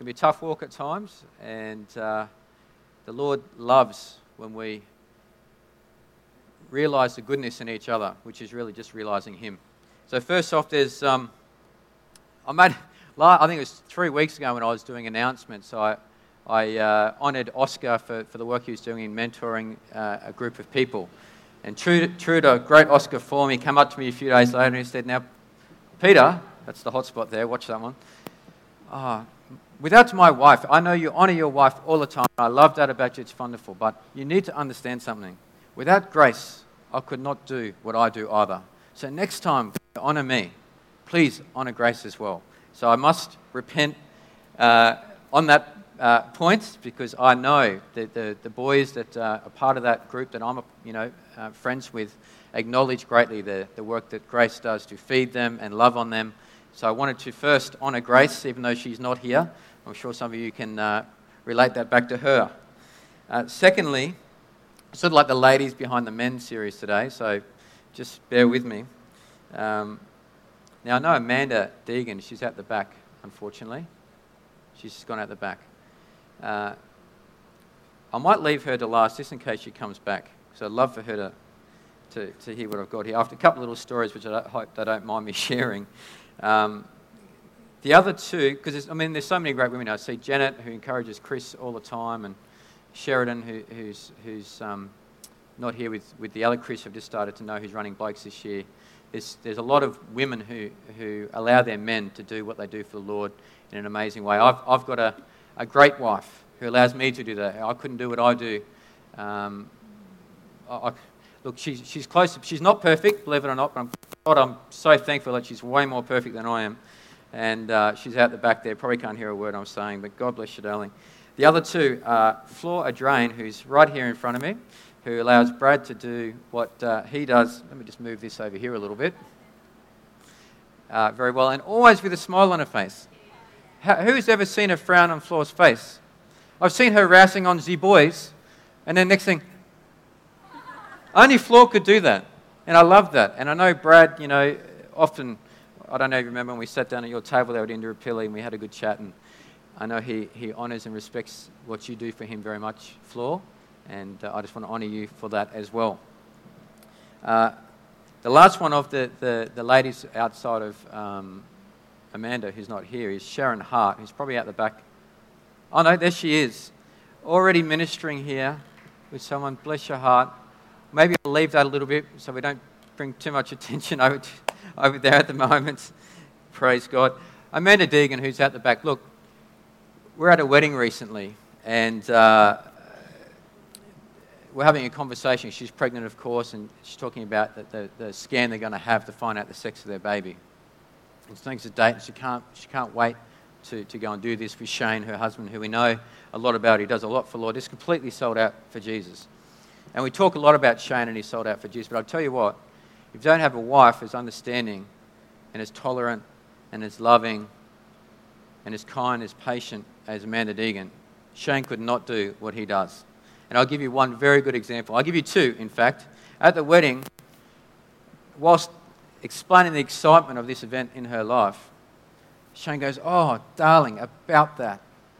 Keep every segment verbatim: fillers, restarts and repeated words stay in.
can be a tough walk at times, and uh, the Lord loves when we realise the goodness in each other, which is really just realising Him. So first off, there's um, I made I think it was three weeks ago when I was doing announcements. I I uh, honoured Oscar for, for the work he was doing in mentoring uh, a group of people. And true to, true to great Oscar form, he came up to me a few days later and he said, "Now, Peter," that's the hot spot there, watch that one. Oh, without my wife, I know you honour your wife all the time. I love that about you, it's wonderful. But you need to understand something. Without grace, I could not do what I do either. So next time you honour me, please honour Grace as well. So I must repent uh, on that uh, point, because I know that the, the boys that uh, are part of that group that I'm you know uh, friends with acknowledge greatly the, the work that Grace does to feed them and love on them. So I wanted to first honour Grace, even though she's not here. I'm sure some of you can uh, relate that back to her. Uh, secondly, sort of like the ladies behind the men series today, so just bear with me. Um, now I know Amanda Deegan, she's out the back, unfortunately. She's just gone out the back. Uh, I might leave her to last, just in case she comes back, because I'd love for her to, to, to hear what I've got here. After a couple of little stories, which I don't, hope they don't mind me sharing. Um, the other two, because I mean, there's so many great women. I see Janet, who encourages Chris all the time, and Sheridan, who, who's who's um, not here with, with the other Chris, I've just started to know, who's running Blokes this year. There's, there's a lot of women who, who allow their men to do what they do for the Lord in an amazing way. I've I've got a, a great wife who allows me to do that. I couldn't do what I do. Um, I, I, look, she's she's close. She's not perfect, believe it or not, but I'm, God, I'm so thankful that she's way more perfect than I am. And uh, she's out the back there. Probably can't hear a word I'm saying, but God bless you, darling. The other two are Flor Adrain, who's right here in front of me, who allows Brad to do what uh, he does. Let me just move this over here a little bit. Uh, very well, and always with a smile on her face. How, who's ever seen a frown on Flor's face? I've seen her rousing on Z boys, and then next thing, only Flor could do that. And I love that. And I know Brad, you know, often, I don't know if you remember when we sat down at your table there at Indooroopilly and we had a good chat, and I know he, he honours and respects what you do for him very much, Flor, and uh, I just want to honour you for that as well. Uh, the last one of the, the, the ladies outside of um, Amanda, who's not here, is Sharon Hart, who's probably out the back. Oh no, there she is, already ministering here with someone. Bless your heart. Maybe I'll leave that a little bit so we don't bring too much attention over to, over there at the moment. Praise God. Amanda Deegan, who's out the back. Look, we're at a wedding recently, and uh, we're having a conversation. She's pregnant, of course, and she's talking about the, the, the scan they're going to have to find out the sex of their baby. And she thinks a date, and she can't, she can't wait to, to go and do this with Shane, her husband, who we know a lot about. He does a lot for the Lord. He's completely sold out for Jesus. And we talk a lot about Shane and he's sold out for Jesus, but I'll tell you what, if you don't have a wife who's understanding and as tolerant and as loving and as kind, as patient as Amanda Deegan, Shane could not do what he does. And I'll give you one very good example. I'll give you two, in fact. At the wedding, whilst explaining the excitement of this event in her life, Shane goes, "Oh, darling, about that.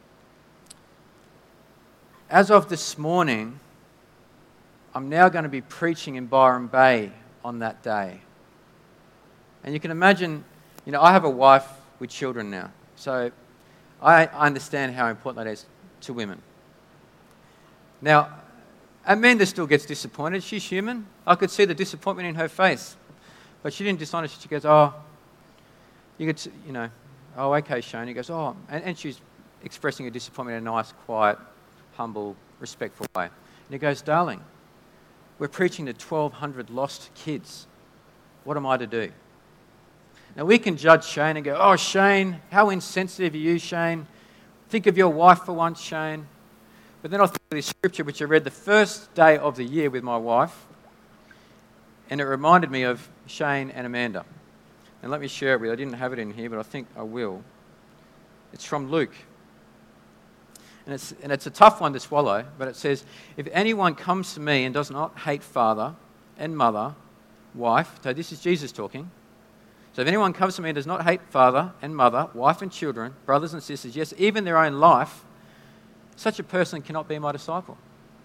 As of this morning, I'm now going to be preaching in Byron Bay on that day." And you can imagine, you know, I have a wife with children now, so I understand how important that is to women. Now, Amanda still gets disappointed. She's human. I could see the disappointment in her face, but she didn't dishonor. She goes, "Oh, you could, you know, oh, okay, Shane." He goes, "Oh," and, and she's expressing her disappointment in a nice, quiet, humble, respectful way. And he goes, "Darling, we're preaching to twelve hundred lost kids. What am I to do?" Now, we can judge Shane and go, "Oh, Shane, how insensitive are you, Shane? Think of your wife for once, Shane." But then I think of this scripture which I read the first day of the year with my wife, and it reminded me of Shane and Amanda. And let me share it with you. I didn't have it in here, but I think I will. It's from Luke. And it's, and it's a tough one to swallow, but it says, "If anyone comes to me and does not hate father and mother, wife," so this is Jesus talking, So if anyone comes to me and does not hate father and mother, wife and children, brothers and sisters, yes, even their own life, such a person cannot be my disciple.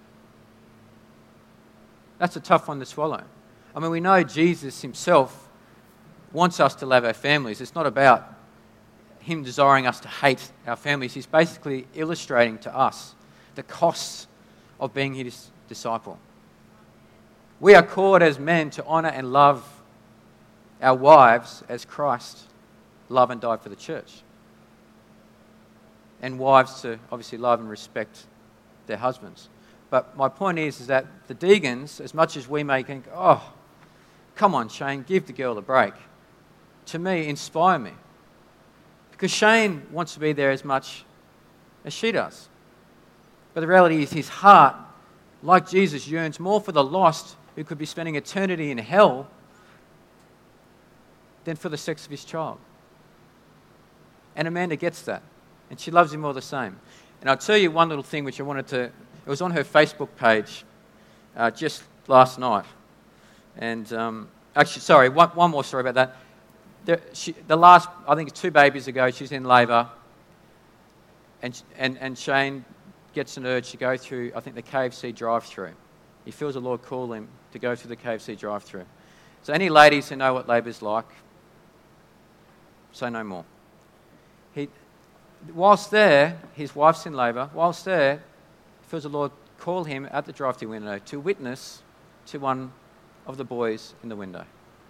That's a tough one to swallow. I mean, we know Jesus himself wants us to love our families. It's not about him desiring us to hate our families. He's basically illustrating to us the costs of being his disciple. We are called as men to honour and love our wives as Christ loved and died for the church. And wives to obviously love and respect their husbands. But my point is, is that the Deegans, as much as we may think, oh, come on, Shane, give the girl a break, to me, inspire me. Because Shane wants to be there as much as she does. But the reality is his heart, like Jesus, yearns more for the lost who could be spending eternity in hell than for the sex of his child. And Amanda gets that. And she loves him all the same. And I'll tell you one little thing which I wanted to... It was on her Facebook page uh, just last night. And um, actually, sorry, one, one more story about that. The, she, the last, I think it's two babies ago, she's in labour. And, and, and Shane gets an urge to go through, I think, the K F C drive-through. He feels the Lord call him to go through the K F C drive-through. So any ladies who know what labour's like, say no more. He, whilst there, his wife's in labour, whilst there, he feels the Lord call him at the drive-through window to witness to one of the boys in the window.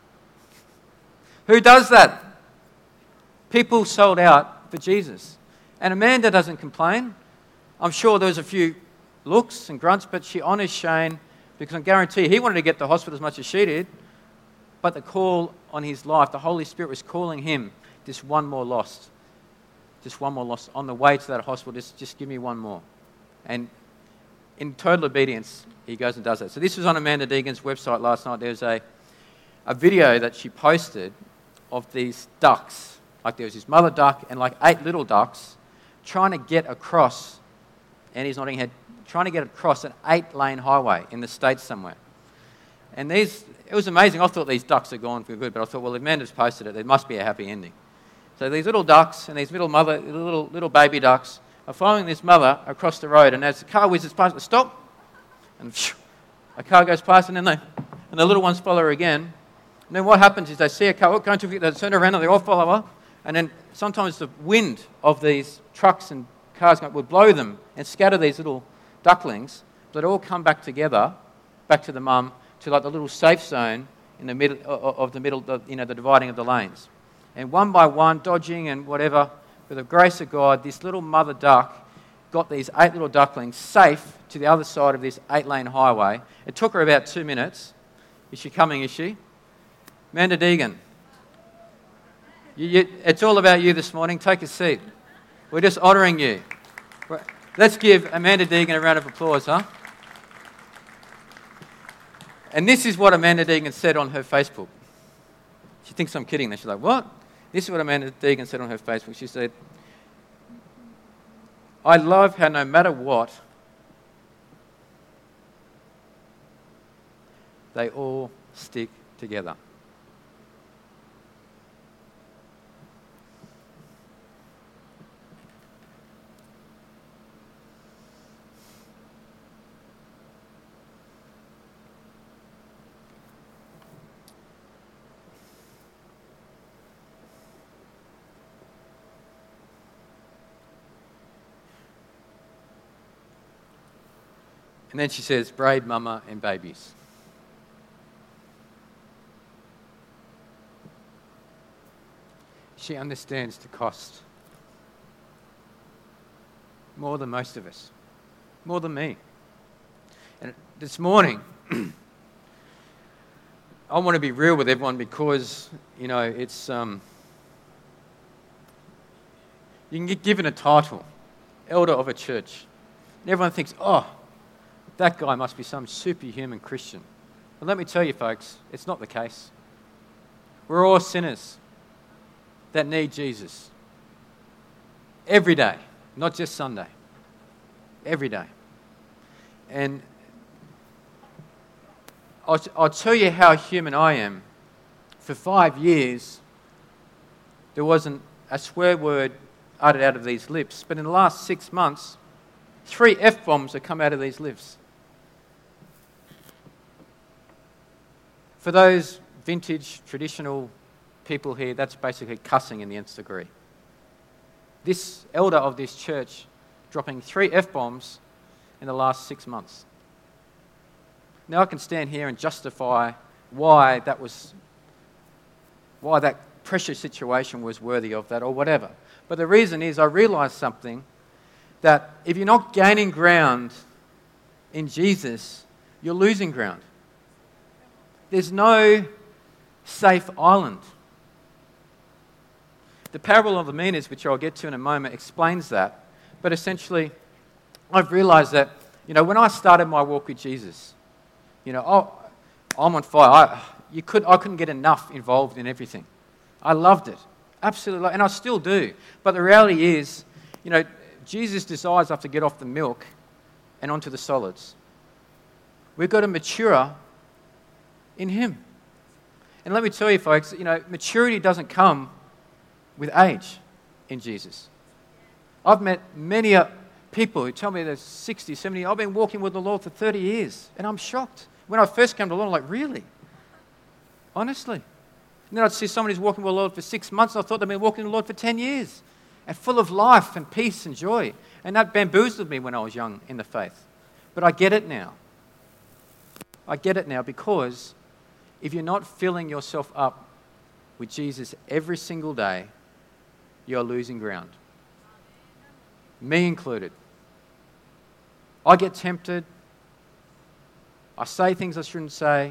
Who does that? People sold out for Jesus. And Amanda doesn't complain. I'm sure there was a few looks and grunts, but she honours Shane because I guarantee you, he wanted to get to the hospital as much as she did. But the call on his life, the Holy Spirit was calling him, just one more lost. Just one more lost. On the way to that hospital, just, just give me one more. And in total obedience, he goes and does that. So this was on Amanda Deegan's website last night. There was a, a video that she posted of these ducks. Like there was his mother duck and like eight little ducks trying to get across, and he's nodding head, trying to get across an eight-lane highway in the States somewhere. And these, it was amazing. I thought these ducks are gone for good, but I thought, well, if Amanda's posted it, there must be a happy ending. So these little ducks and these little mother, little little baby ducks are following this mother across the road, and as the car whizzes past, they stop, and phew, a car goes past, and then they, and the little ones follow her again. And then what happens is they see a car going to, they turn around and they all follow her, and then sometimes the wind of these trucks and cars would blow them and scatter these little ducklings, but they all come back together, back to the mum, to like the little safe zone in the middle of the middle, you know, the dividing of the lanes. And one by one, dodging and whatever, with the grace of God, this little mother duck got these eight little ducklings safe to the other side of this eight-lane highway. It took her about two minutes. Is she coming, is she? Amanda Deegan, you, you, it's all about you this morning. Take a seat. We're just honouring you. Let's give Amanda Deegan a round of applause, huh? And this is what Amanda Deegan said on her Facebook. She thinks I'm kidding. She's like, what? This is what Amanda Deegan said on her Facebook. She said, I love how no matter what, they all stick together. And then she says, braid mama and babies. She understands the cost more than most of us, more than me. And this morning, I want to be real with everyone because, you know, it's, um, you can get given a title, elder of a church. And everyone thinks, oh, that guy must be some superhuman Christian. But let me tell you, folks, it's not the case. We're all sinners that need Jesus. Every day, not just Sunday. Every day. And I'll, I'll tell you how human I am. For five years, there wasn't a swear word uttered out of these lips. But in the last six months, three F-bombs have come out of these lips. For those vintage, traditional people here, that's basically cussing in the nth degree. This elder of this church dropping three F-bombs in the last six months. Now I can stand here and justify why that was, why that precious situation was worthy of that or whatever. But the reason is I realised something, that if you're not gaining ground in Jesus, you're losing ground. There's no safe island. The parable of the minas, which I'll get to in a moment, explains that. But essentially, I've realised that, you know, when I started my walk with Jesus, you know, oh, I'm on fire. I, you could, I couldn't get enough involved in everything. I loved it. Absolutely. And I still do. But the reality is, you know, Jesus desires us to get off the milk and onto the solids. We've got to mature in Him. And let me tell you, folks, you know, maturity doesn't come with age in Jesus. I've met many uh, people who tell me they're sixty, seventy. I've been walking with the Lord for thirty years, and I'm shocked. When I first came to the Lord, I'm like, really? Honestly. And then I'd see someone who's walking with the Lord for six months, and I thought they'd been walking with the Lord for ten years, and full of life and peace and joy. And that bamboozled me when I was young in the faith. But I get it now. I get it now because if you're not filling yourself up with Jesus every single day, you're losing ground. Me included. I get tempted. I say things I shouldn't say.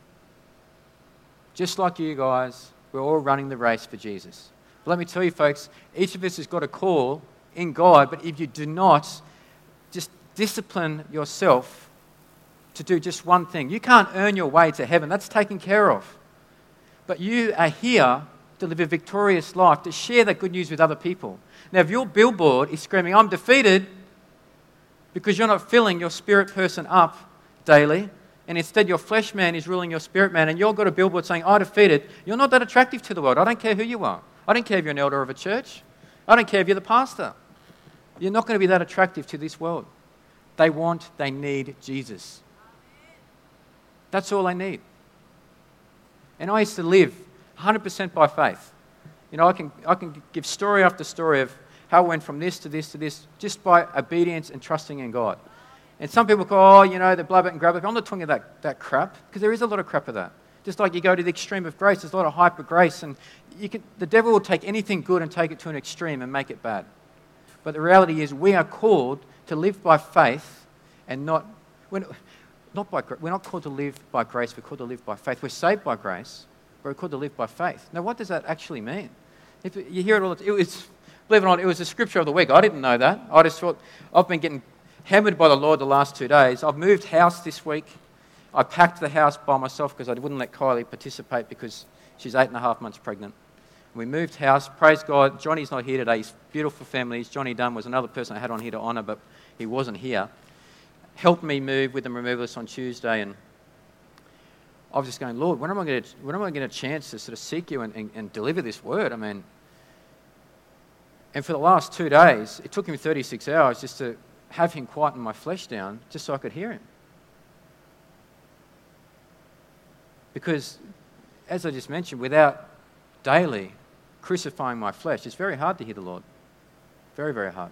Just like you guys, we're all running the race for Jesus. But let me tell you, folks, each of us has got a call in God, but if you do not just discipline yourself to do just one thing, you can't earn your way to heaven. That's taken care of. But you are here to live a victorious life, to share that good news with other people. Now, if your billboard is screaming, I'm defeated, because you're not filling your spirit person up daily, and instead your flesh man is ruling your spirit man, and you've got a billboard saying, I'm defeated, you're not that attractive to the world. I don't care who you are. I don't care if you're an elder of a church. I don't care if you're the pastor. You're not going to be that attractive to this world. They want, they need Jesus. That's all they need. And I used to live one hundred percent by faith. You know, I can I can give story after story of how I went from this to this to this just by obedience and trusting in God. And some people go, oh, you know, they blab it and grab it. I'm not talking about that, that crap, because there is a lot of crap of that. Just like you go to the extreme of grace, there's a lot of hyper grace, and you can, the devil will take anything good and take it to an extreme and make it bad. But the reality is we are called to live by faith and not, we're not by, we're not called to live by grace, we're called to live by faith. We're saved by grace, but we're called to live by faith. Now, what does that actually mean? If you hear it all, it was, believe it or not, it was the scripture of the week. I didn't know that. I just thought, I've been getting hammered by the Lord the last two days. I've moved house this week. I packed the house by myself because I wouldn't let Kylie participate because she's eight and a half months pregnant. We moved house. Praise God. Johnny's not here today. He's beautiful families. Johnny Dunn was another person I had on here to honour, but he wasn't here. Helped me move with the removalists on Tuesday, and I was just going, Lord, when am I going to when am I going to chance to sort of seek you and, and, and deliver this word? I mean, and for the last two days, it took him thirty-six hours just to have him quieten my flesh down, just so I could hear him. Because, as I just mentioned, without daily crucifying my flesh, it's very hard to hear the Lord. Very, very hard.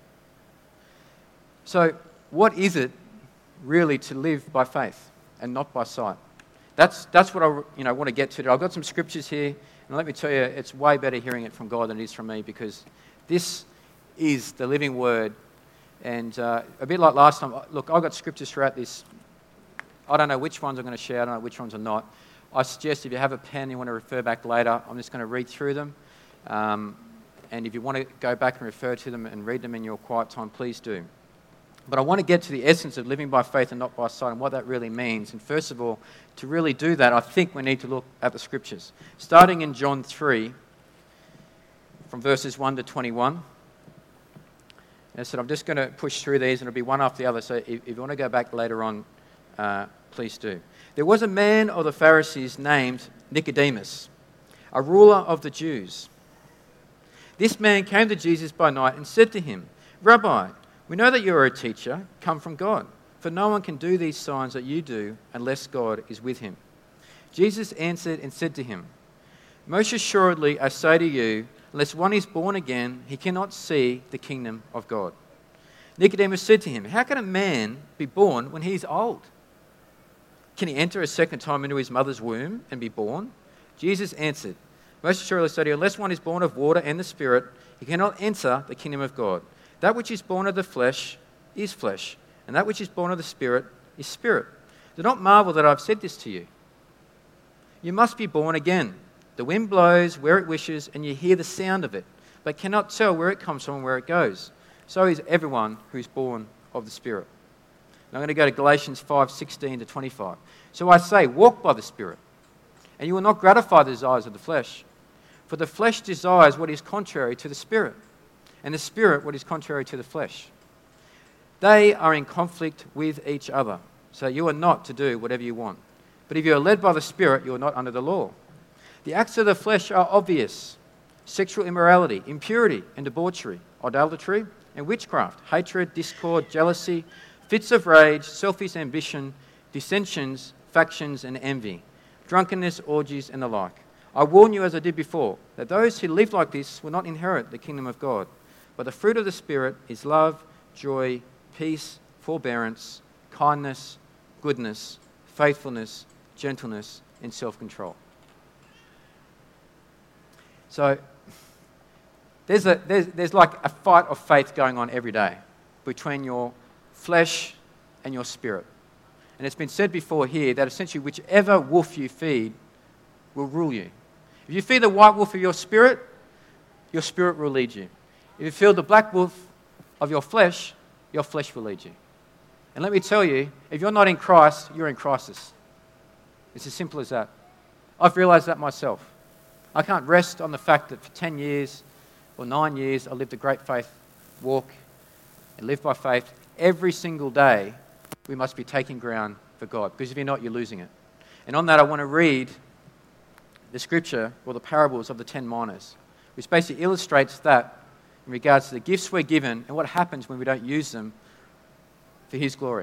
So, what is it really to live by faith and not by sight? That's that's what I you know want to get to. I've got some scriptures here, and let me tell you, it's way better hearing it from God than it is from me, because this is the living word. And uh, a bit like last time, look, I've got scriptures throughout this. I don't know which ones I'm going to share. I don't know which ones are not. I suggest if you have a pen, you want to refer back later, I'm just going to read through them. Um, and if you want to go back and refer to them and read them in your quiet time, please do. But I want to get to the essence of living by faith and not by sight and what that really means. And first of all, to really do that, I think we need to look at the scriptures. Starting in John three, from verses one to twenty-one. And I said, I'm just going to push through these, and it'll be one after the other. So if, if you want to go back later on, uh, please do. There was a man of the Pharisees named Nicodemus, a ruler of the Jews. This man came to Jesus by night and said to him, "Rabbi, we know that you are a teacher come from God, for no one can do these signs that you do unless God is with him." Jesus answered and said to him, "Most assuredly I say to you, unless one is born again, he cannot see the kingdom of God." Nicodemus said to him, "How can a man be born when he is old? Can he enter a second time into his mother's womb and be born?" Jesus answered, "Most assuredly I say to you, unless one is born of water and the Spirit, he cannot enter the kingdom of God. That which is born of the flesh is flesh, and that which is born of the Spirit is spirit. Do not marvel that I have said this to you. You must be born again. The wind blows where it wishes, and you hear the sound of it, but cannot tell where it comes from and where it goes. So is everyone who is born of the Spirit." Now I'm going to go to Galatians five sixteen to twenty-five. "So I say, walk by the Spirit, and you will not gratify the desires of the flesh. For the flesh desires what is contrary to the Spirit, and the Spirit what is contrary to the flesh. They are in conflict with each other, so you are not to do whatever you want. But if you are led by the Spirit, you are not under the law. The acts of the flesh are obvious: sexual immorality, impurity and debauchery, idolatry and witchcraft, hatred, discord, jealousy, fits of rage, selfish ambition, dissensions, factions and envy, drunkenness, orgies and the like. I warn you, as I did before, that those who live like this will not inherit the kingdom of God. But the fruit of the Spirit is love, joy, peace, forbearance, kindness, goodness, faithfulness, gentleness and self-control." So there's, a, there's, there's like a fight of faith going on every day between your flesh and your spirit. And it's been said before here that essentially whichever wolf you feed will rule you. If you feed the white wolf of your spirit, your spirit will lead you. If you feed the black wolf of your flesh, your flesh will lead you. And let me tell you, if you're not in Christ, you're in crisis. It's as simple as that. I've realized that myself. I can't rest on the fact that for ten years or nine years I lived a great faith walk and live by faith. Every single day we must be taking ground for God, because if you're not, you're losing it. And on that I want to read the scripture, or the parables of the ten minas, which basically illustrates that in regards to the gifts we're given and what happens when we don't use them for His glory.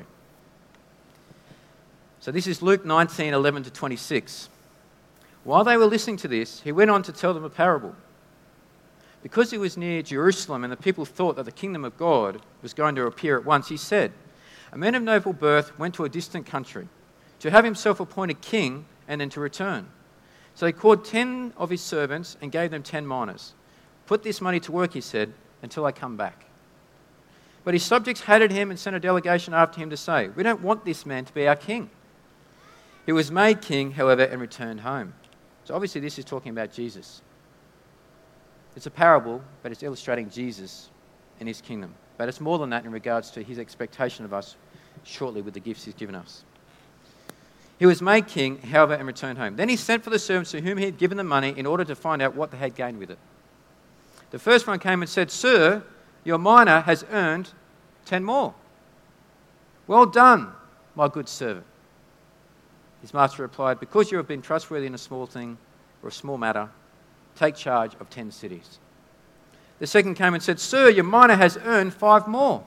So this is Luke nineteen, eleven to twenty-six. While they were listening to this, he went on to tell them a parable. Because he was near Jerusalem and the people thought that the kingdom of God was going to appear at once, he said, "A man of noble birth went to a distant country to have himself appointed king and then to return. So he called ten of his servants and gave them ten minas. 'Put this money to work,' he said, 'until I come back.' But his subjects hated him and sent a delegation after him to say, 'We don't want this man to be our king.' He was made king, however, and returned home." So obviously this is talking about Jesus. It's a parable, but it's illustrating Jesus and His kingdom. But it's more than that in regards to His expectation of us shortly with the gifts He's given us. He was made king, however, and returned home. Then he sent for the servants to whom he had given the money in order to find out what they had gained with it. The first one came and said, "Sir, your mina has earned ten more." "Well done, my good servant." His master replied, "Because you have been trustworthy in a small thing or a small matter, take charge of ten cities." The second came and said, "Sir, your mina has earned five more."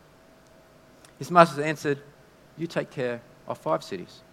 His master answered, "You take care of five cities."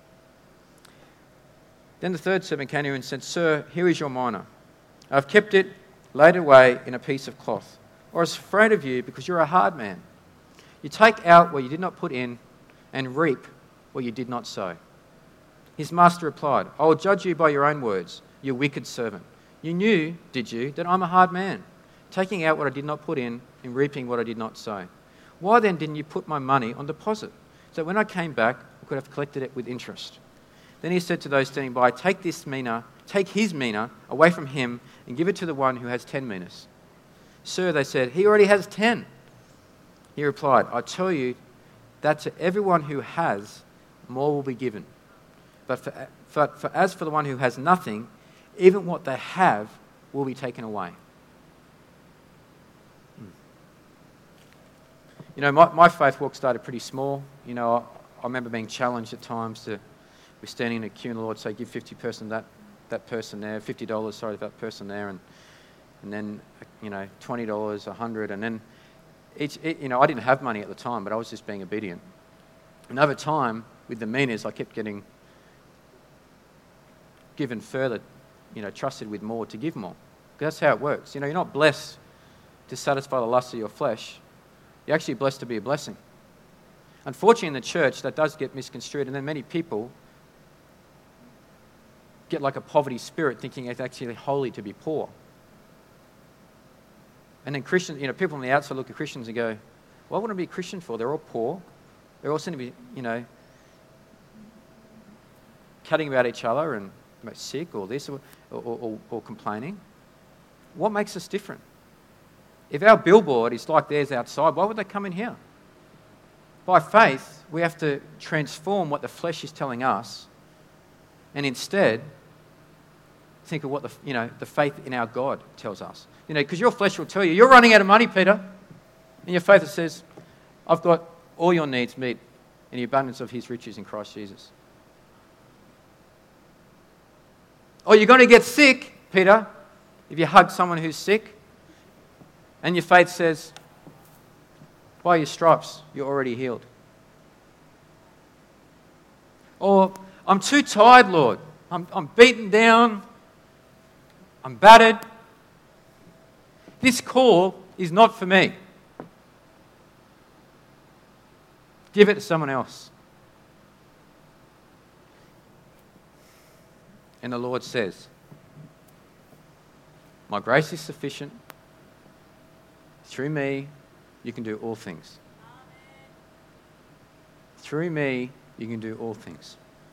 Then the third servant came to him and said, "Sir, here is your mina. I have kept it laid away in a piece of cloth. I was afraid of you because you're a hard man. You take out what you did not put in and reap what you did not sow." His master replied, "I will judge you by your own words, you wicked servant. You knew, did you, that I'm a hard man, taking out what I did not put in and reaping what I did not sow. Why then didn't you put my money on deposit, so that when I came back, I could have collected it with interest?" Then he said to those standing by, "Take this mina, take his mina away from him and give it to the one who has ten minas." "Sir," they said, "he already has ten." He replied, "I tell you that to everyone who has, more will be given. But for, for, for as for the one who has nothing, even what they have will be taken away." Hmm. You know, my, my faith walk started pretty small. You know, I, I remember being challenged at times to, we're standing in a queue and the Lord say, "Give fifty percent that, that person there, fifty dollars, sorry, to that person there." And and then, you know, twenty dollars, a hundred, and then each, it, you know, I didn't have money at the time, but I was just being obedient. And over time, with the minas, I kept getting given further, you know, trusted with more to give more. That's how it works. You know, you're not blessed to satisfy the lust of your flesh. You're actually blessed to be a blessing. Unfortunately, in the church, that does get misconstrued, and then many people get like a poverty spirit, thinking it's actually holy to be poor. And then Christians, you know, people on the outside look at Christians and go, what would I be a Christian for? They're all poor. They're all seem to be, you know, cutting about each other and sick or this or, or, or, or complaining. What makes us different? If our billboard is like theirs outside, why would they come in here? By faith, we have to transform what the flesh is telling us and instead think of what the, you know, the faith in our God tells us. You know, because your flesh will tell you, you're running out of money, Peter. And your faith says, I've got all your needs met in the abundance of his riches in Christ Jesus. Or you're going to get sick, Peter, if you hug someone who's sick. And your faith says, by your stripes, you're already healed. Or, I'm too tired, Lord. I'm, I'm beaten down. I'm battered. This call is not for me. Give it to someone else. And the Lord says, my grace is sufficient. Through me, you can do all things. Through me, you can do all things.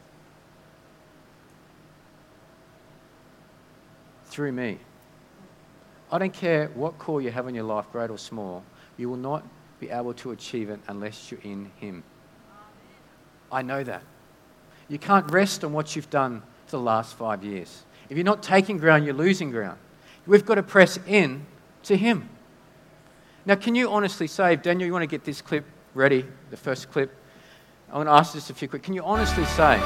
Through me. I don't care what call you have in your life, great or small, you will not be able to achieve it unless you're in Him. I know that. You can't rest on what you've done for the last five years. If you're not taking ground, you're losing ground. We've got to press in to Him. Now, can you honestly say, if Daniel, you want to get this clip ready, the first clip, I want to ask just a few quick, can you honestly say,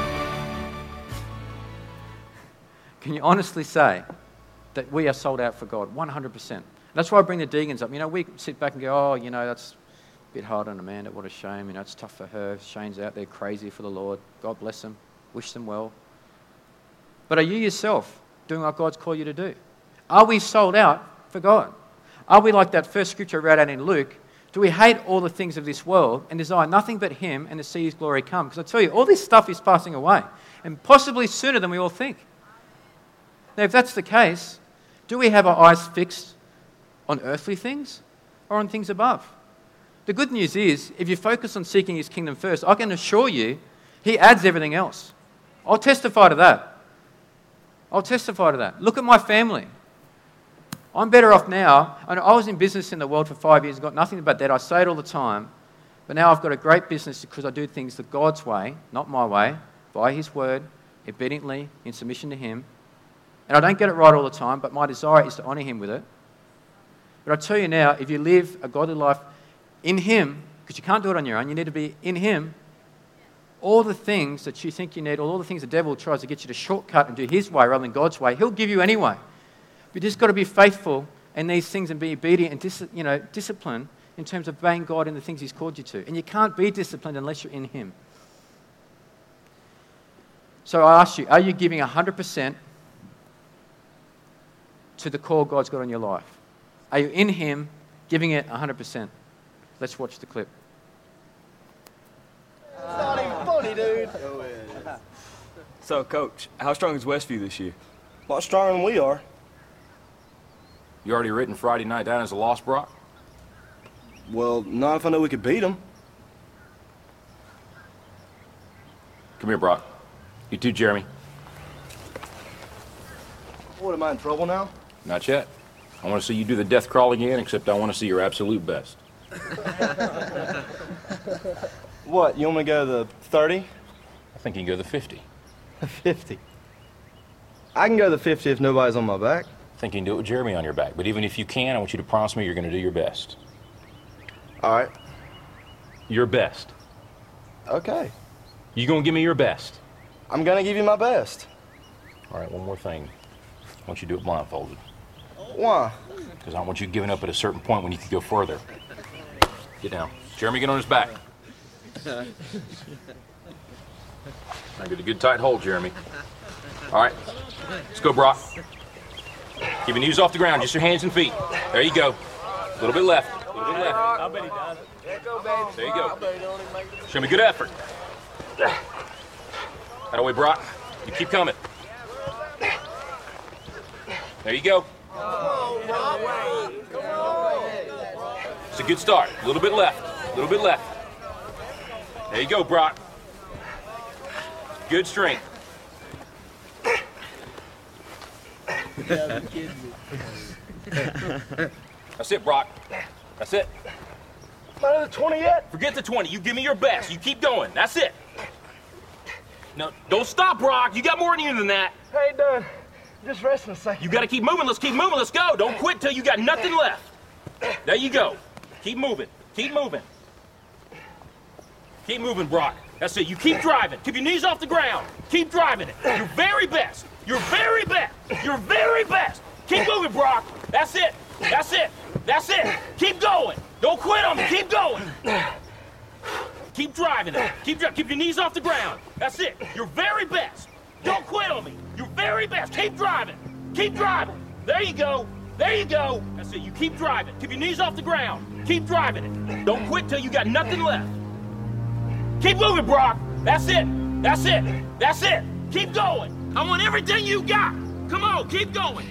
can you honestly say that we are sold out for God, one hundred percent? That's why I bring the Deegans up. You know, we sit back and go, oh, you know, that's a bit hard on Amanda, what a shame, you know, it's tough for her. Shane's out there crazy for the Lord. God bless them, wish them well. But are you yourself doing what God's called you to do? Are we sold out for God? Are we like that first scripture I read out in Luke? Do we hate all the things of this world and desire nothing but Him and to see His glory come? Because I tell you, all this stuff is passing away, and possibly sooner than we all think. Now, if that's the case, do we have our eyes fixed on earthly things or on things above? The good news is, if you focus on seeking His kingdom first, I can assure you, He adds everything else. I'll testify to that. I'll testify to that. Look at my family. I'm better off now. I know I was in business in the world for five years, got nothing but that. I say it all the time. But now I've got a great business because I do things the God's way, not my way, by His word, obediently, in submission to Him. And I don't get it right all the time, but my desire is to honour Him with it. But I tell you now, if you live a godly life in Him, because you can't do it on your own, you need to be in Him, all the things that you think you need, all the things the devil tries to get you to shortcut and do his way rather than God's way, he'll give you anyway. You've just got to be faithful in these things and be obedient and dis- you know, disciplined in terms of obeying God in the things He's called you to. And you can't be disciplined unless you're in Him. So I ask you, are you giving one hundred percent to the call God's got on your life? Are you in Him, giving it one hundred percent? Let's watch the clip. It's not even funny, dude. So, Coach, how strong is Westview this year? A lot stronger than we are. You already written Friday night down as a loss, Brock? Well, not if I know we could beat them. Come here, Brock. You too, Jeremy. What, am I in trouble now? Not yet. I want to see you do the death crawl again, except I want to see your absolute best. What, you want me to go to the thirty? I think you can go the fifty. fifty. I can go to the fifty if nobody's on my back. I think you can do it with Jeremy on your back. But even if you can, I want you to promise me you're going to do your best. All right. Your best. Okay. You going to give me your best? I'm going to give you my best. All right, one more thing. I want you to do it blindfolded. Why? Because I don't want you giving up at a certain point when you can go further. Get down. Jeremy, get on his back. Now get a good tight hold, Jeremy. All right. Let's go, Brock. Keep your knees off the ground, just your hands and feet. There you go. A little bit left. A little bit left. I bet he does. There you go. Show me good effort. That way, Brock. You keep coming. There you go. It's a good start. A little bit left. A little bit left. There you go, Brock. Good strength. That's it, Brock. That's it. Not at the twenty yet. Forget the twenty. You give me your best. You keep going. That's it. No, don't stop, Brock. You got more in you than that. I ain't done. Just resting a second. You got to keep moving. Let's keep moving. Let's go. Don't quit till you got nothing left. There you go. Keep moving. Keep moving. Keep moving, Brock. That's it. You keep driving. Keep your knees off the ground. Keep driving it. Your very best. Your very best. Your very best. Keep moving, Brock. That's it. That's it. That's it. Keep going. Don't quit on me. Keep going. Keep driving it. Keep dri- Keep your knees off the ground. That's it. Your very best. Don't quit on me. Your very best. Keep driving. Keep driving. There you go. There you go. That's it. You keep driving. Keep your knees off the ground. Keep driving it. Don't quit till you got nothing left. Keep moving, Brock. That's it. That's it. That's it. Keep going. I want everything you got. Come on, keep going.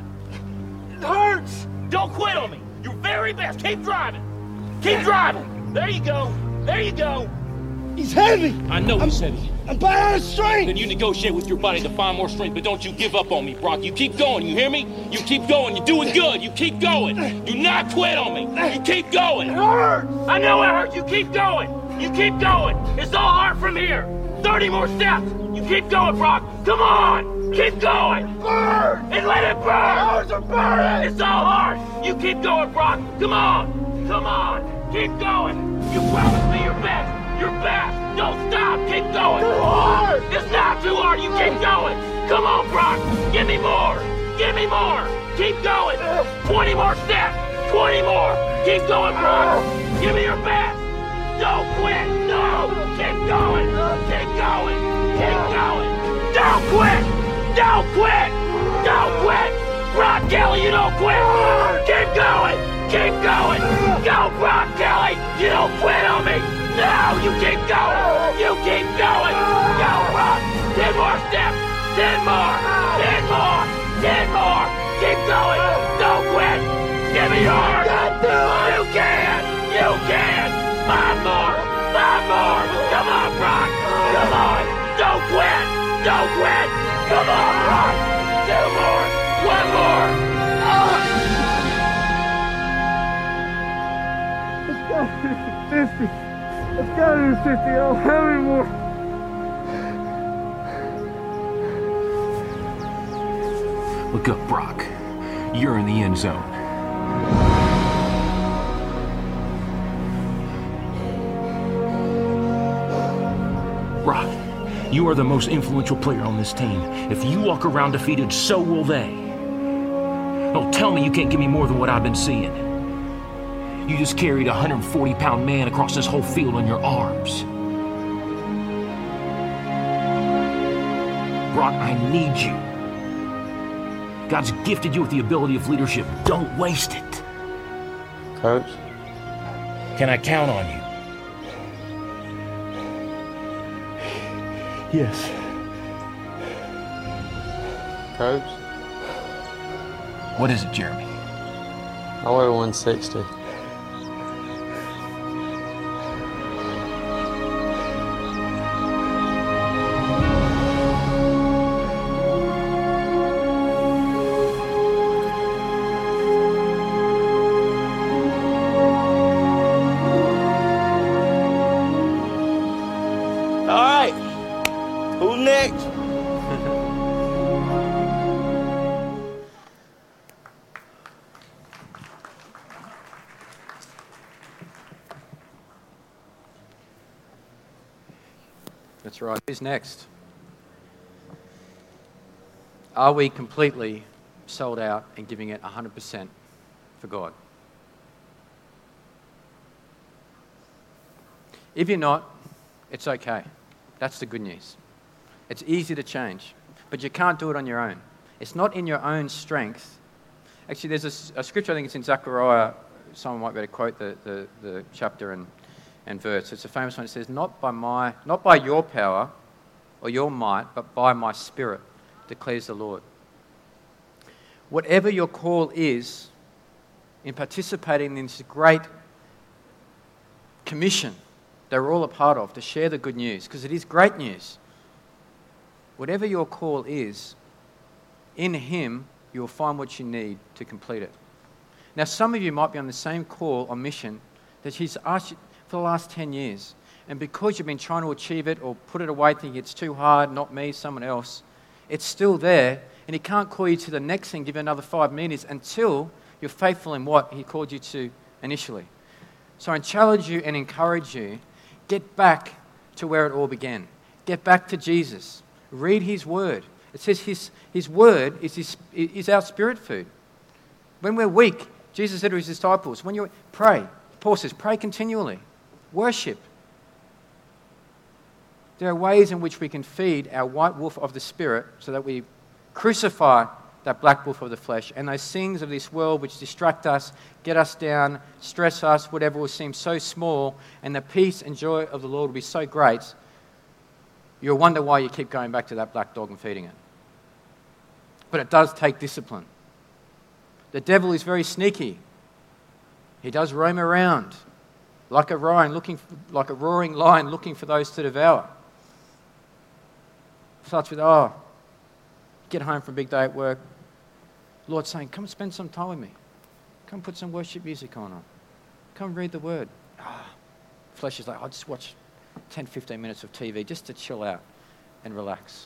It hurts. Don't quit on me. Your very best. Keep driving. Keep driving. There you go. There you go. He's heavy. I know he's heavy. I'm about out of strength. Then you negotiate with your body to find more strength, but don't you give up on me, Brock. You keep going, you hear me? You keep going. You're doing good. You keep going. Do not quit on me. You keep going. It hurts. I know it hurts. You keep going. You keep going. It's all hard from here. thirty more steps. You keep going, Brock. Come on. Keep going. Burn. And let it burn. Arms are burning. It's all hard. You keep going, Brock. Come on. Come on. Keep going. You promised me your best. Your best. Don't stop. Keep going. Too hard. It's not too hard. You keep going. Come on, Brock. Give me more. Give me more. Keep going. twenty more steps. twenty more. Keep going, Brock. Give me your best. Don't quit. No. Keep going. Keep going. Keep going. Don't quit. Don't quit. Don't quit. Brock Kelly, you don't quit. Keep going. Keep going. Go, Brock Kelly. You don't quit on me. No, you keep going. You keep going. Go, Brock. Ten more steps. Ten more. Ten more. Ten more. Keep going. Don't quit. Give me yours. You can. You can. Five more. Five more. Come on, Brock. Come on. Don't quit. Don't quit. Come on, Brock. Two more. One more. fifty. Let's go to fifty. I don't have any more. Look up, Brock. You're in the end zone. Brock, you are the most influential player on this team. If you walk around defeated, so will they. Don't tell me you can't give me more than what I've been seeing. You just carried a one hundred forty pound man across this whole field in your arms. Brock, I need you. God's gifted you with the ability of leadership. Don't waste it. Coach? Can I count on you? Yes. Coach? What is it, Jeremy? I weigh one sixty. Who next? That's right. Who's next? Are we completely sold out and giving it one hundred percent for God. If you're not, it's okay. That's the good news. It's easy to change, but you can't do it on your own. It's not in your own strength. Actually, there's a, a scripture, I think it's in Zechariah. Someone might be able to quote the, the, the chapter and, and verse. It's a famous one. It says, not by my, not by your power or your might, but by my Spirit, declares the Lord. Whatever your call is in participating in this great commission that we're all a part of, to share the good news, because it is great news. Whatever your call is, in Him, you'll find what you need to complete it. Now, some of you might be on the same call or mission that He's asked you for the last ten years. And because you've been trying to achieve it or put it away thinking it's too hard, not me, someone else, it's still there. And He can't call you to the next thing, give you another five minutes until you're faithful in what He called you to initially. So I challenge you and encourage you, get back to where it all began. Get back to Jesus. Read His Word. It says His, his Word is, his, is our spirit food. When we're weak, Jesus said to His disciples, when you pray, Paul says, pray continually. Worship. There are ways in which we can feed our white wolf of the Spirit so that we crucify that black wolf of the flesh, and those things of this world which distract us, get us down, stress us, whatever will seem so small, and the peace and joy of the Lord will be so great, you'll wonder why you keep going back to that black dog and feeding it. But it does take discipline. The devil is very sneaky. He does roam around like a lion, looking for, like a roaring lion, looking for those to devour. Starts with, oh, get home from a big day at work. Lord's saying, come spend some time with me. Come put some worship music on. Come read the Word. Ah, flesh is like, I'll just watch ten, fifteen minutes of T V just to chill out and relax.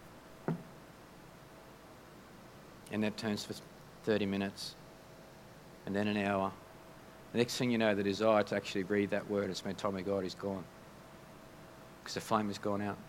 And that turns for thirty minutes and then an hour. The next thing you know, the desire to actually read that Word and spend time with God is gone because the flame has gone out.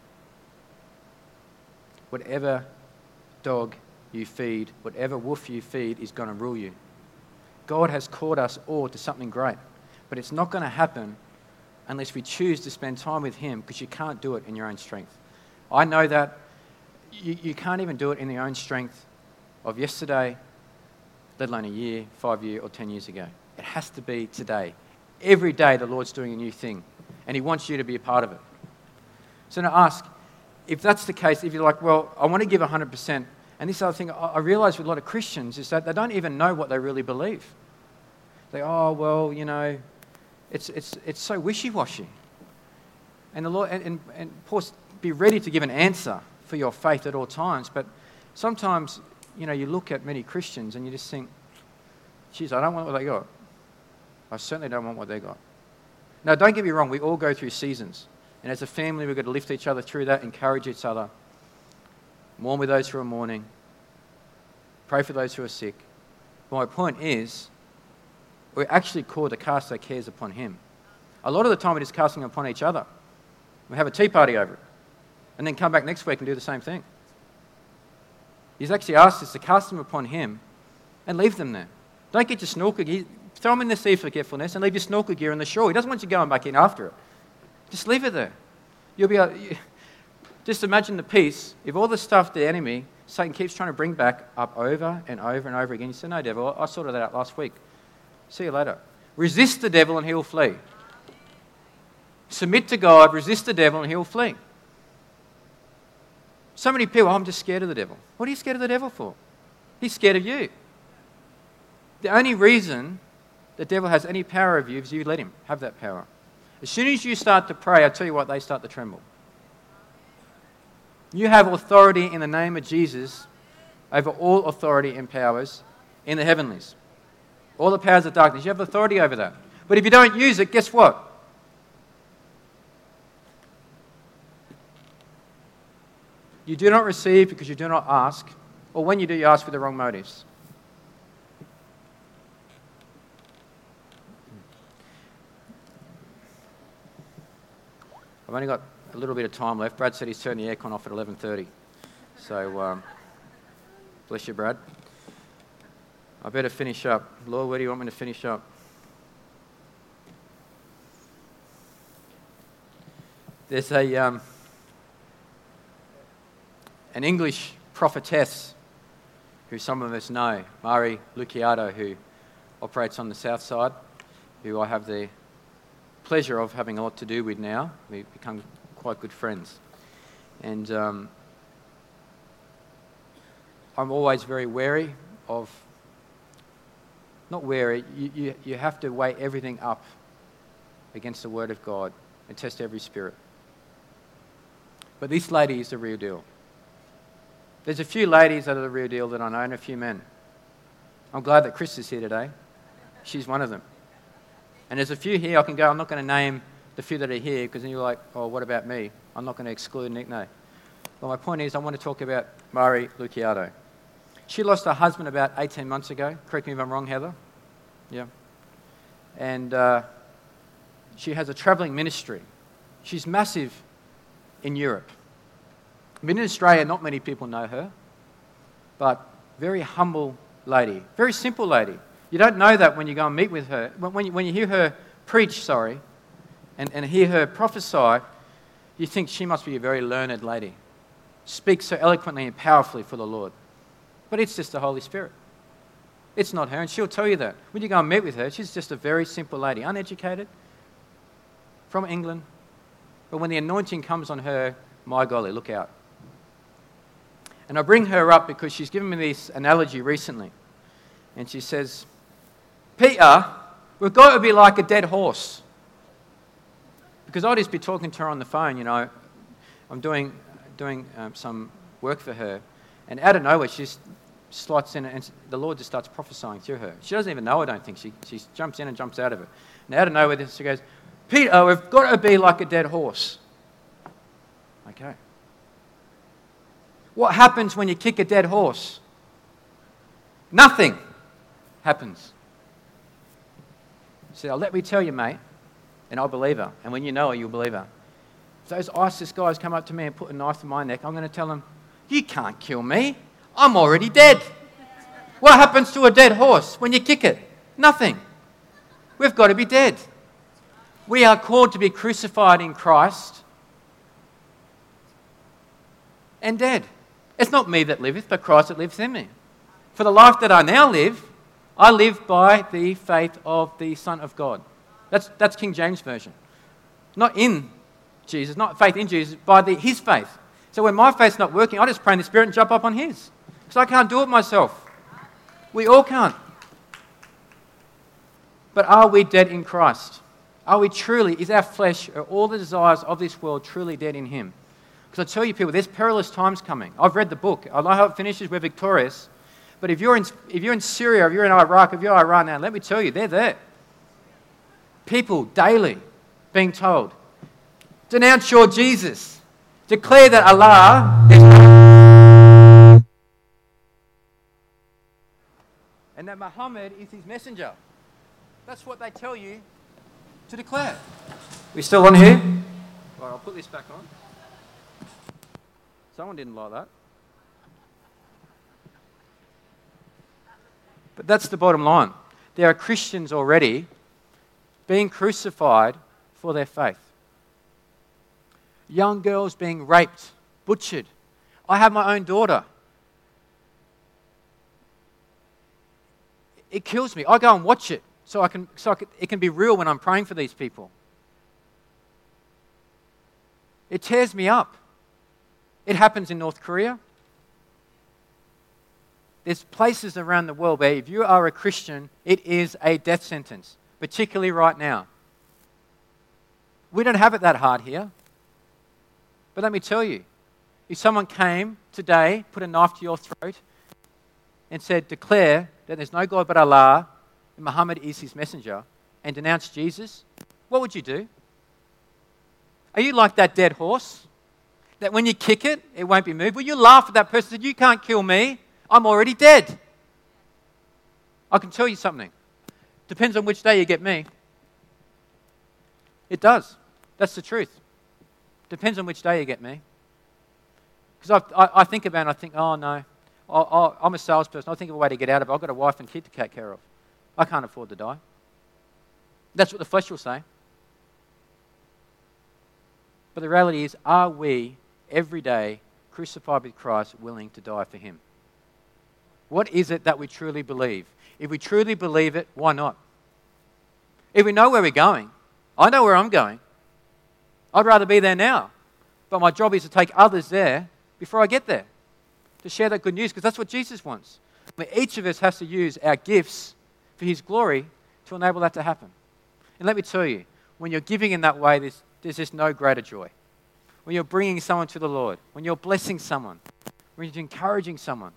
Whatever dog you feed, whatever wolf you feed is going to rule you. God has called us all to something great, but it's not going to happen unless we choose to spend time with Him, because you can't do it in your own strength. I know that you, you can't even do it in your own strength of yesterday, let alone a year, five years, or ten years ago. It has to be today. Every day the Lord's doing a new thing, and He wants you to be a part of it. So now ask, if that's the case, if you're like, well, I want to give one hundred percent, and this other thing I realise with a lot of Christians is that they don't even know what they really believe. They, oh, well, you know, it's it's it's so wishy-washy. And the Lord, and, and, and of course, be ready to give an answer for your faith at all times, but sometimes, you know, you look at many Christians and you just think, geez, I don't want what they got. I certainly don't want what they got. Now, don't get me wrong, we all go through seasons. And as a family, we've got to lift each other through that, encourage each other, mourn with those who are mourning, pray for those who are sick. But my point is, we're actually called to cast our cares upon Him. A lot of the time, we're just casting them upon each other. We have a tea party over it, and then come back next week and do the same thing. He's actually asked us to cast them upon Him and leave them there. Don't get your snorkel gear, throw them in the sea for forgetfulness and leave your snorkel gear on the shore. He doesn't want you going back in after it. Just leave it there. You'll be able, you, just imagine the peace. If all the stuff the enemy, Satan keeps trying to bring back up over and over and over again, you say, no, devil, I sorted that out last week. See you later. Resist the devil and he will flee. Submit to God, resist the devil and he will flee. So many people, oh, I'm just scared of the devil. What are you scared of the devil for? He's scared of you. The only reason the devil has any power over you is you let him have that power. As soon as you start to pray, I tell you what, they start to tremble. You have authority in the name of Jesus over all authority and powers in the heavenlies. All the powers of darkness, you have authority over that. But if you don't use it, guess what? You do not receive because you do not ask, or when you do, you ask for the wrong motives. I've only got a little bit of time left. Brad said he's turned the aircon off at eleven thirty. So, um, bless you, Brad. I better finish up. Lord, where do you want me to finish up? There's a um, an English prophetess who some of us know, Marie Luciato, who operates on the south side, who I have the pleasure of having a lot to do with now. We've become quite good friends. And um, I'm always very wary of, not wary, you, you, you have to weigh everything up against the Word of God and test every spirit. But this lady is the real deal. There's a few ladies that are the real deal that I know, and a few men. I'm glad that Chris is here today. She's one of them. And there's a few here I can go, I'm not going to name the few that are here, because then you're like, oh, what about me? I'm not going to exclude Nick, no. But my point is, I want to talk about Marie Luciato. She lost her husband about eighteen months ago. Correct me if I'm wrong, Heather. Yeah. And uh, she has a travelling ministry. She's massive in Europe. I mean, in Australia, not many people know her, but very humble lady, very simple lady. You don't know that when you go and meet with her. When you, when you hear her preach, sorry, and, and hear her prophesy, you think she must be a very learned lady. Speaks so eloquently and powerfully for the Lord. But it's just the Holy Spirit. It's not her, and she'll tell you that. When you go and meet with her, she's just a very simple lady, uneducated, from England. But when the anointing comes on her, my golly, look out. And I bring her up because she's given me this analogy recently. And she says, Peter, we've got to be like a dead horse. Because I'll just be talking to her on the phone, you know. I'm doing doing um, some work for her. And out of nowhere, she just slots in and the Lord just starts prophesying through her. She doesn't even know, I don't think. She, she jumps in and jumps out of it. And out of nowhere, she goes, Peter, we've got to be like a dead horse. Okay. What happens when you kick a dead horse? Nothing happens. She said, oh, let me tell you, mate. And I'll believe her. And when you know her, you'll believe her. If those ISIS guys come up to me and put a knife in my neck, I'm going to tell them, you can't kill me. I'm already dead. What happens to a dead horse when you kick it? Nothing. We've got to be dead. We are called to be crucified in Christ and dead. It's not me that liveth, but Christ that liveth in me. For the life that I now live, I live by the faith of the Son of God. That's, that's King James Version. Not in Jesus, not faith in Jesus, by the, his faith. So when my faith's not working, I just pray in the Spirit and jump up on his. Because I can't do it myself. We all can't. But are we dead in Christ? Are we truly, is our flesh, are all the desires of this world truly dead in him? Because I tell you people, there's perilous times coming. I've read the book. I know how it finishes. We're victorious. But if you're in, if you're in Syria, if you're in Iraq, if you're in Iran now, let me tell you, they're there. People daily being told, denounce your Jesus. Declare that Allah is... and that Muhammad is his messenger. That's what they tell you to declare. We still on here? All right, I'll put this back on. Someone didn't like that. But that's the bottom line. There are Christians already being crucified for their faith. Young girls being raped, butchered. I have my own daughter. It kills me. I go and watch it so I can, so I can, it can be real when I'm praying for these people. It tears me up. It happens in North Korea. There's places around the world where if you are a Christian, it is a death sentence, particularly right now. We don't have it that hard here. But let me tell you, if someone came today, put a knife to your throat, and said, declare that there's no God but Allah, and Muhammad is his messenger, and denounce Jesus, what would you do? Are you like that dead horse? That when you kick it, it won't be moved? Will you laugh at that person and say, you can't kill me? I'm already dead. I can tell you something. Depends on which day you get me. It does. That's the truth. Depends on which day you get me. Because I, I, I think about it and I think, oh no, oh, oh, I'm a salesperson. I'll think of a way to get out of it. I've got a wife and kid to take care of. I can't afford to die. That's what the flesh will say. But the reality is, are we every day crucified with Christ, willing to die for him? What is it that we truly believe? If we truly believe it, why not? If we know where we're going, I know where I'm going. I'd rather be there now. But my job is to take others there before I get there, to share that good news, because that's what Jesus wants. I mean, each of us has to use our gifts for his glory to enable that to happen. And let me tell you, when you're giving in that way, there's, there's just no greater joy. When you're bringing someone to the Lord, when you're blessing someone, when you're encouraging someone,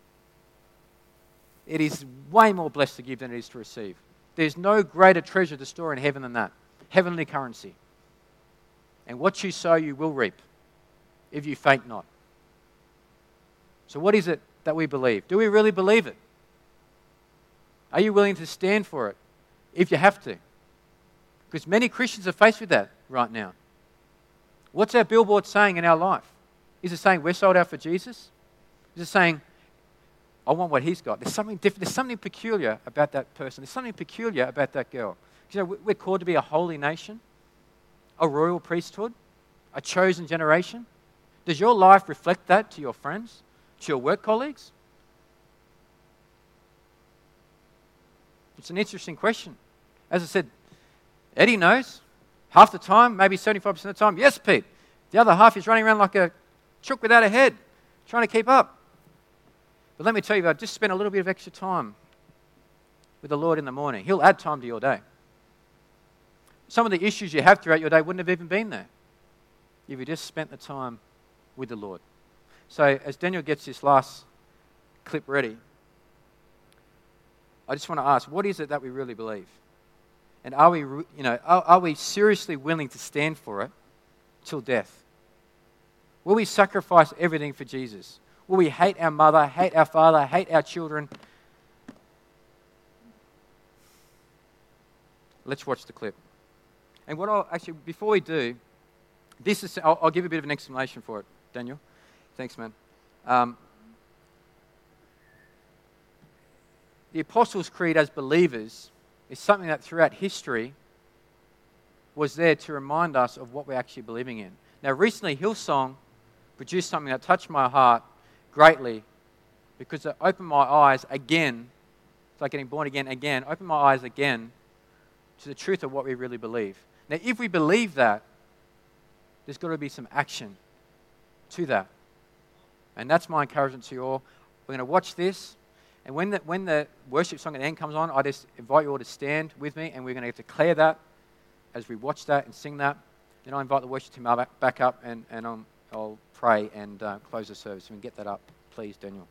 it is way more blessed to give than it is to receive. There's no greater treasure to store in heaven than that. Heavenly currency. And what you sow, you will reap, if you faint not. So what is it that we believe? Do we really believe it? Are you willing to stand for it if you have to? Because many Christians are faced with that right now. What's our billboard saying in our life? Is it saying we're sold out for Jesus? Is it saying, I want what he's got? There's something different. There's something peculiar about that person. There's something peculiar about that girl. You know, we're called to be a holy nation, a royal priesthood, a chosen generation. Does your life reflect that to your friends, to your work colleagues? It's an interesting question. As I said, Eddie knows. Half the time, maybe seventy-five percent of the time, yes, Pete. The other half is running around like a chook without a head, trying to keep up. But let me tell you, I just spent a little bit of extra time with the Lord in the morning. He'll add time to your day. Some of the issues you have throughout your day wouldn't have even been there if you just spent the time with the Lord. So as Daniel gets this last clip ready, I just want to ask, what is it that we really believe? And are we, you know, are, are we seriously willing to stand for it till death? Will we sacrifice everything for Jesus? Will we hate our mother, hate our father, hate our children? Let's watch the clip. And what I'll actually, before we do, this is, I'll, I'll give a bit of an explanation for it, Daniel. Thanks, man. Um, the Apostles' Creed as believers is something that throughout history was there to remind us of what we're actually believing in. Now, recently, Hillsong produced something that touched my heart greatly because it opened my eyes again, it's like getting born again again, opened my eyes again to the truth of what we really believe. Now, if we believe that, there's got to be some action to that. And that's my encouragement to you all. We're going to watch this. And when the, when the worship song at the end comes on, I just invite you all to stand with me, and we're going to declare that as we watch that and sing that. Then I invite the worship team back, back up, and, and I'll, I'll pray and uh, close the service. We can get that up, please, Daniel.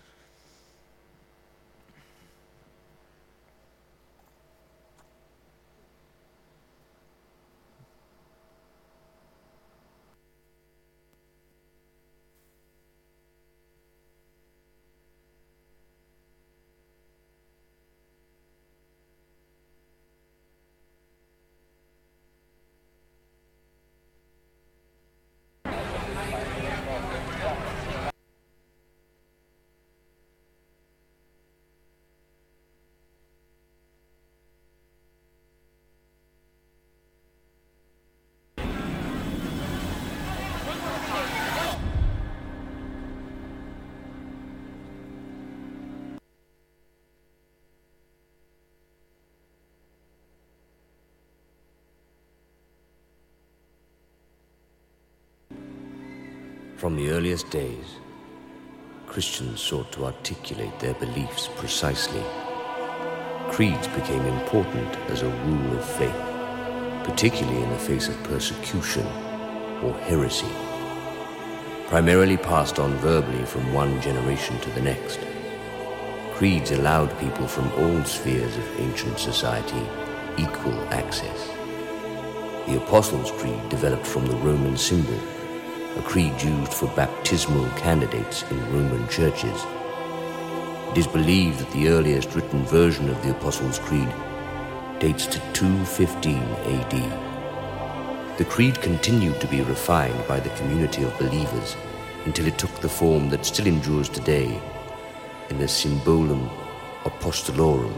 From the earliest days, Christians sought to articulate their beliefs precisely. Creeds became important as a rule of faith, particularly in the face of persecution or heresy. Primarily passed on verbally from one generation to the next, creeds allowed people from all spheres of ancient society equal access. The Apostles' Creed developed from the Roman symbol, a creed used for baptismal candidates in Roman churches. It is believed that the earliest written version of the Apostles' Creed dates to two fifteen A D. The creed continued to be refined by the community of believers until it took the form that still endures today in the Symbolum Apostolorum.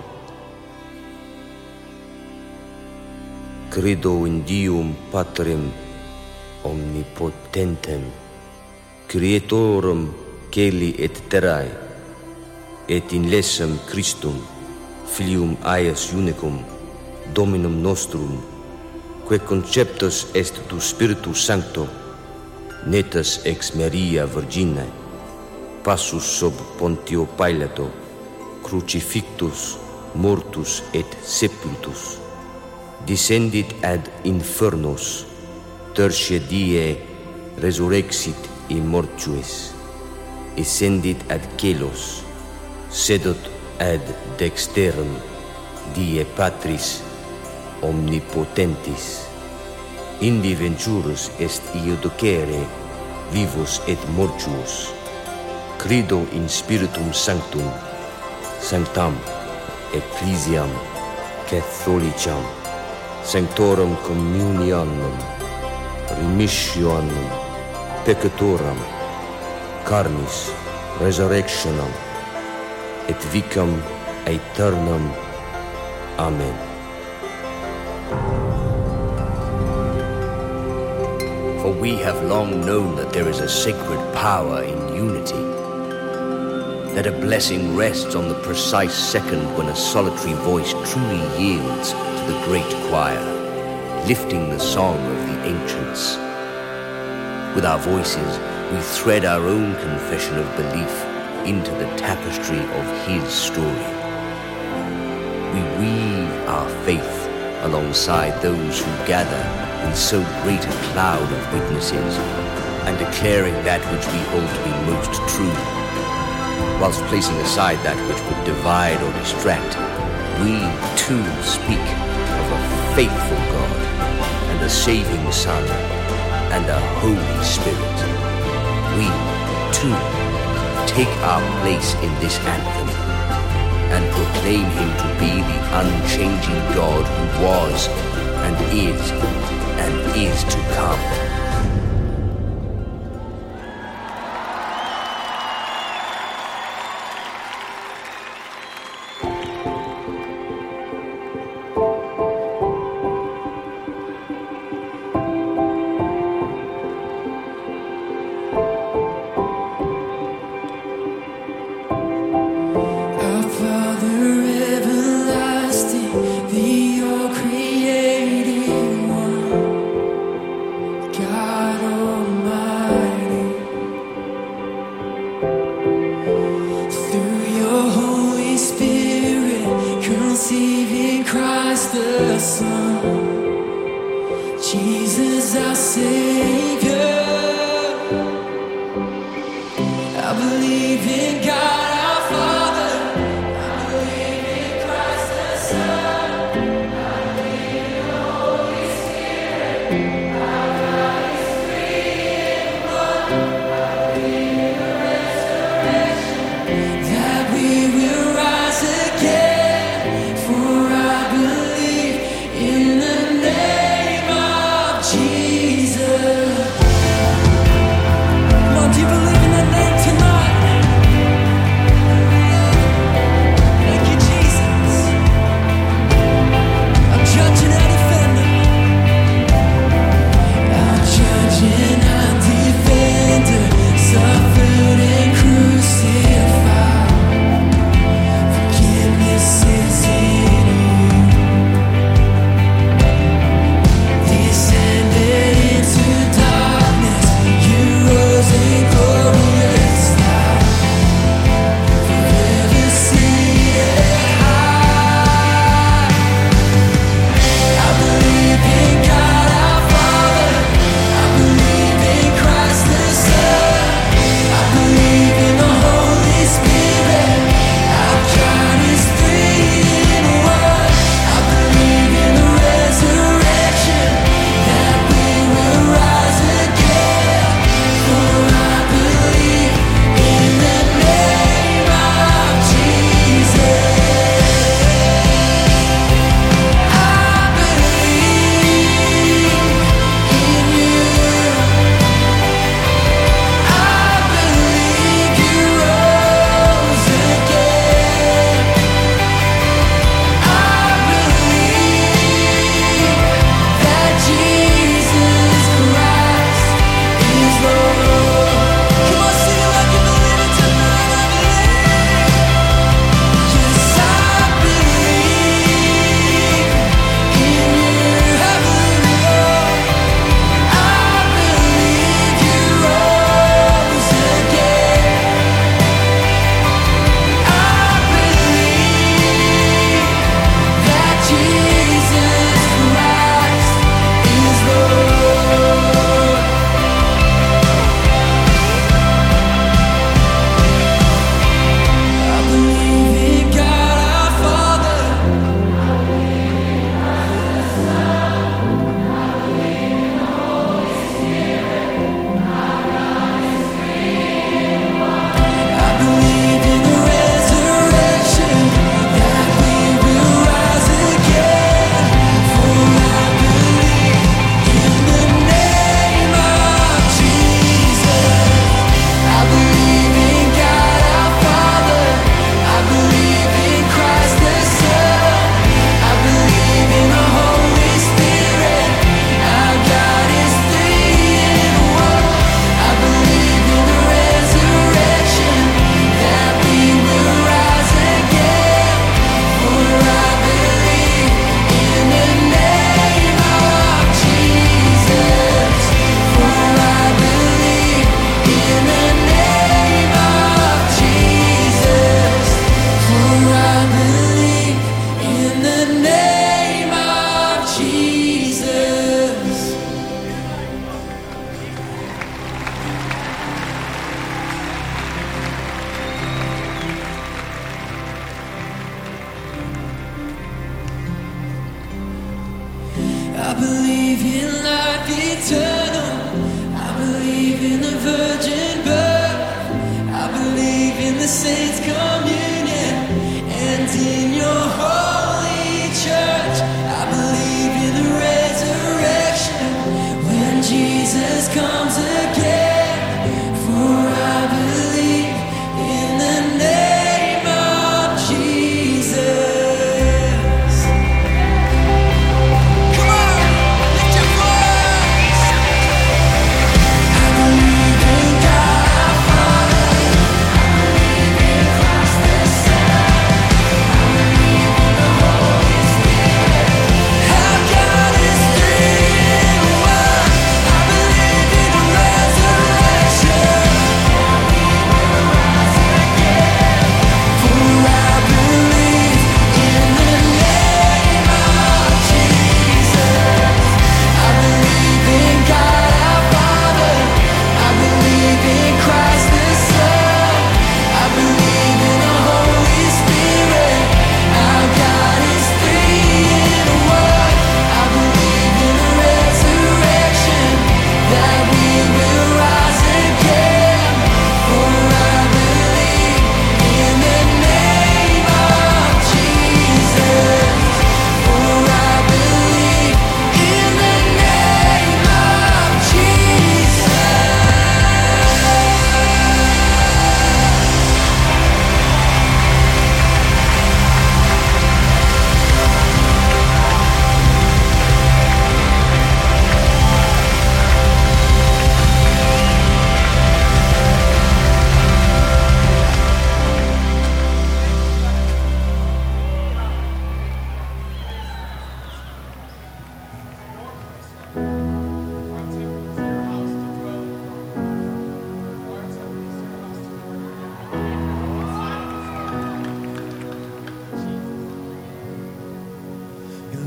Credo in Deum Patrem omnipotentem, Creatorum celi et terrae, et in lessem Christum, Filium eius unicum, Dominum nostrum, que conceptus est tu Spiritus Sancto, netus ex Maria Virginae, passus sub Pontio Pilato, crucifixus, mortus et sepultus, descendit ad infernus, tertia die resurrexit in mortuis, ascendit ad caelos, sedut ad dexterum die Patris omnipotentis. Indi venturus est iudicere vivus et mortuos. Credo in Spiritum Sanctum, Sanctam Ecclesiam Catholicam, Sanctorum Communionum, Remissionum Peccatorum, Carnis Resurrectionem, et vicam aeternam. Amen. For we have long known that there is a sacred power in unity, that a blessing rests on the precise second when a solitary voice truly yields to the great choir, lifting the song of the ancients. With our voices, we thread our own confession of belief into the tapestry of his story. We weave our faith alongside those who gather in so great a cloud of witnesses, and declaring that which we hold to be most true, whilst placing aside that which would divide or distract. We too speak of a faithful God, and a saving Son, and a Holy Spirit. We too take our place in this anthem, and proclaim him to be the unchanging God who was, and is, and is to come.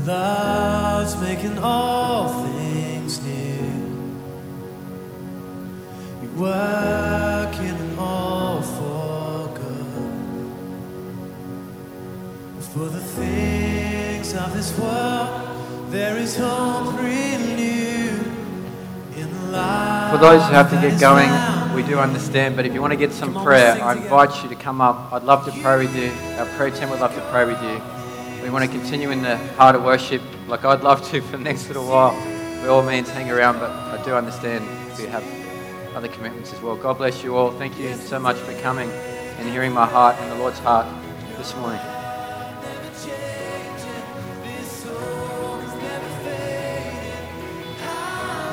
love's making all things new. You're working it all for good. For the things of this world, there is hope renewed in life. For those who have to get going, we do understand, but if you want to get some prayer, I invite you to come up. I'd love to pray with you. Our prayer team would love to pray with you. We want to continue in the heart of worship, like I'd love to for the next little while. By all means, hang around, but I do understand we have other commitments as well. God bless you all. Thank you so much for coming and hearing my heart and the Lord's heart this morning.